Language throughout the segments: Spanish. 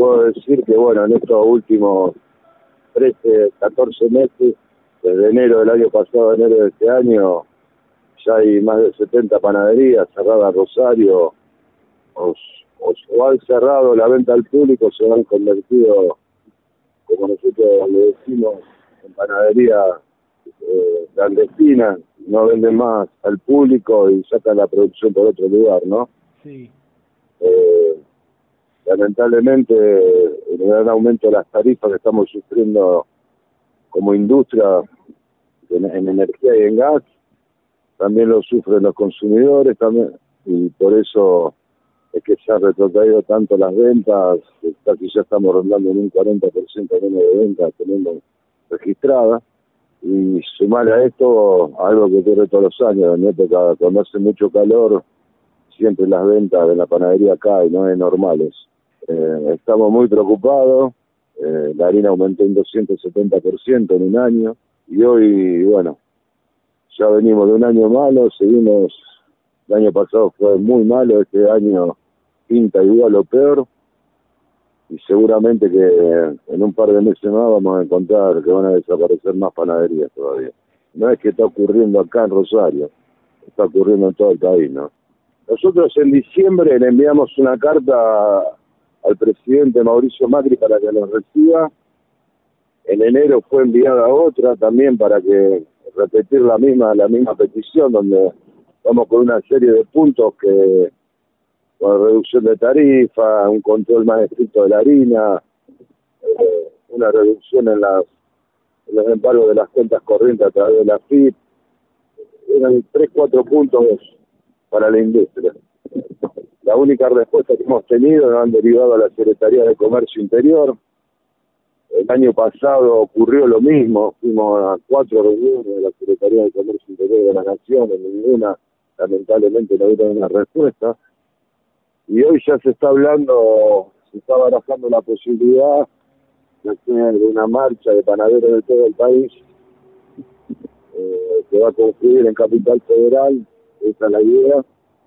puedo decir que, bueno, en estos últimos 13, 14 meses, desde enero del año pasado a enero de este año, ya hay más de 70 panaderías cerradas Rosario, o han cerrado la venta al público, se han convertido, como nosotros le decimos, en panadería clandestina, no venden más al público y sacan la producción por otro lugar, ¿no? Sí. Lamentablemente, el gran aumento de las tarifas que estamos sufriendo como industria en energía y en gas, también lo sufren los consumidores, también, y por eso es que se ha retrotraído tanto las ventas, que casi ya estamos rondando en un 40% menos de ventas tenemos registradas, y sumar a esto algo que ocurre todos los años, en época cuando hace mucho calor, siempre las ventas de la panadería caen, no es normales. Estamos muy preocupados, la harina aumentó un 270% en un año, y hoy, bueno, ya venimos de un año malo, seguimos, el año pasado fue muy malo, este año pinta igual o peor, y seguramente que en un par de meses más vamos a encontrar que van a desaparecer más panaderías todavía. No es que está ocurriendo acá en Rosario, está ocurriendo en todo el país, ¿no? Nosotros en diciembre le enviamos una carta al presidente Mauricio Macri para que nos reciba. En enero fue enviada otra también para que repetir la misma petición, donde vamos con una serie de puntos que con reducción de tarifa, un control más estricto de la harina, una reducción en los embargos de las cuentas corrientes a través de la FIP. Eran 3-4 puntos para la industria. La única respuesta que hemos tenido nos han derivado a la Secretaría de Comercio Interior. El año pasado ocurrió lo mismo, fuimos a 4 reuniones de la Secretaría de Comercio Interior de la Nación, en ninguna, lamentablemente, no dieron una respuesta. Y hoy ya se está hablando, se está barajando la posibilidad de hacer una marcha de panaderos de todo el país, que va a concluir en Capital Federal, esa es la idea,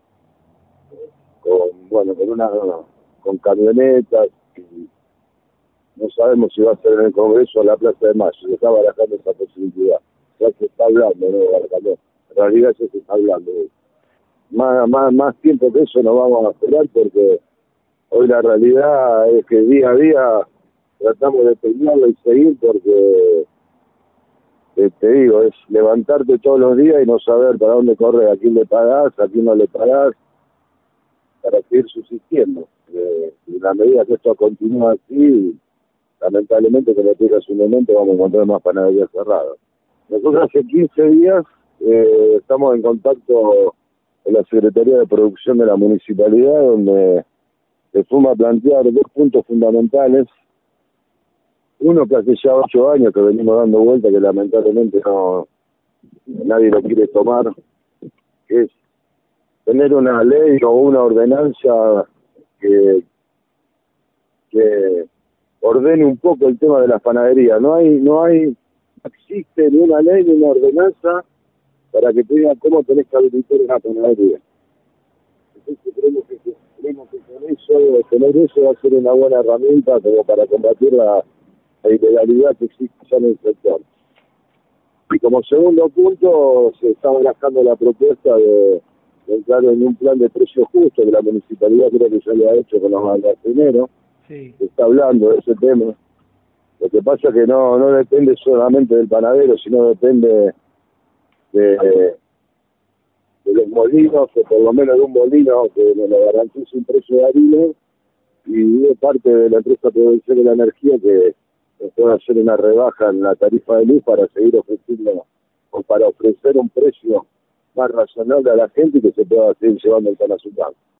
con camionetas, y no sabemos si va a ser en el Congreso o en la Plaza de Mayo, se está barajando esa posibilidad, ya se está hablando, ¿no? En realidad ya se está hablando. Más tiempo que eso no vamos a esperar, porque hoy la realidad es que día a día tratamos de pelearlo y seguir, porque te digo, es levantarte todos los días y no saber para dónde correr, a quién le pagás, a quién no le pagás, para seguir subsistiendo. Y la medida que esto continúa así, lamentablemente, como te dije hace un momento, vamos a encontrar más panaderías cerradas. Nosotros hace 15 días estamos en contacto con la Secretaría de Producción de la Municipalidad, donde se fuimos a plantear 2 puntos fundamentales. Uno que hace ya 8 años que venimos dando vuelta, que lamentablemente nadie lo quiere tomar, que es tener una ley o una ordenanza que ordene un poco el tema de las panaderías. No existe ni una ley ni una ordenanza para que te diga cómo tenés que habilitar una panadería. Entonces creemos que con eso, tener eso va a ser una buena herramienta como para combatir la ilegalidad que existe ya en el sector. Y como segundo punto, se está barajando la propuesta de entrar en un plan de precios justos, que la municipalidad creo que ya lo ha hecho con los almaceneros. Sí. Se está hablando de ese tema. Lo que pasa es que no depende solamente del panadero, sino depende de los molinos, que por lo menos de un molino que nos lo garantice un precio de harina, y de parte de la empresa Producción de la Energía que nos puede hacer una rebaja en la tarifa de luz para seguir ofreciendo, o para ofrecer un precio más razonable a la gente y que se pueda seguir llevando el pan a su casa.